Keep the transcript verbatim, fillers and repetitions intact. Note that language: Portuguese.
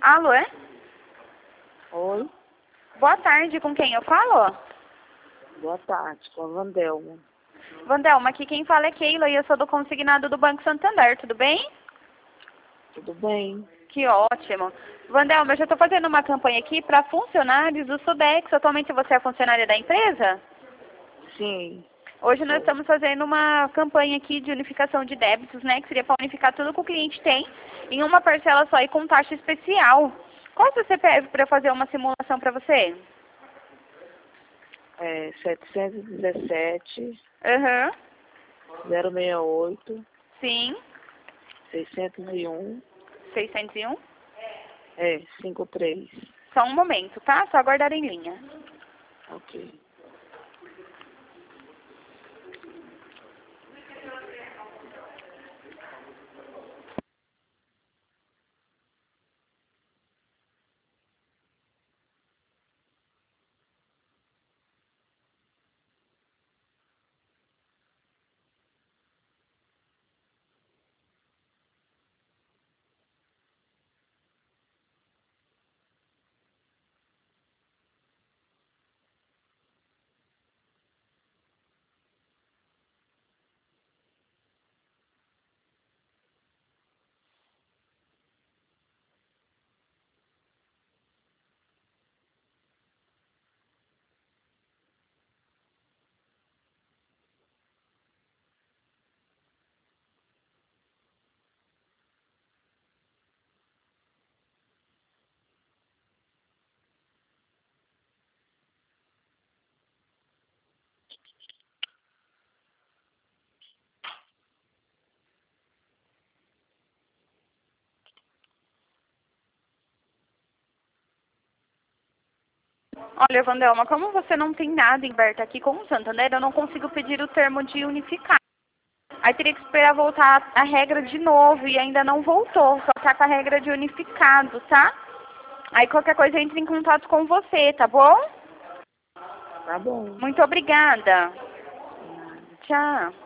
Alô, é? Oi, Boa tarde, com quem eu falo? boa tarde, com a Vandelma. Vandelma, aqui quem fala é Keila e eu sou do consignado do Banco Santander, tudo bem? Tudo bem? Que ótimo. Vandelma, eu já estou fazendo uma campanha aqui para funcionários do Sudex. Atualmente você é funcionária da empresa? Sim. Hoje nós Sou. estamos fazendo uma campanha aqui de unificação de débitos, né? Que seria para unificar tudo que o cliente tem em uma parcela só e com taxa especial. Qual é o seu C P F para fazer uma simulação para você? É setecentos e dezessete, Aham. zero seis oito, Sim. seiscentos e um, seiscentos e um. é, cinquenta e três. Só um momento, tá? Só aguardar em linha. Ok. Olha, Vandelma, como você não tem nada em aberto aqui com o Santander, eu não consigo pedir o termo de unificar. Aí teria que esperar voltar a regra de novo e ainda não voltou, só tá com a regra de unificado, tá? Aí qualquer coisa entra em contato com você, tá bom? Tá bom. Muito obrigada. De nada. Tchau.